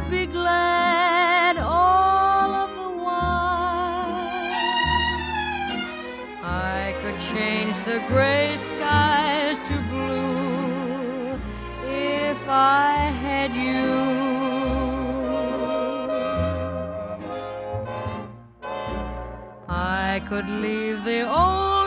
I'd be glad all of the while. I could change the gray skies to blue if I had you. I could leave the old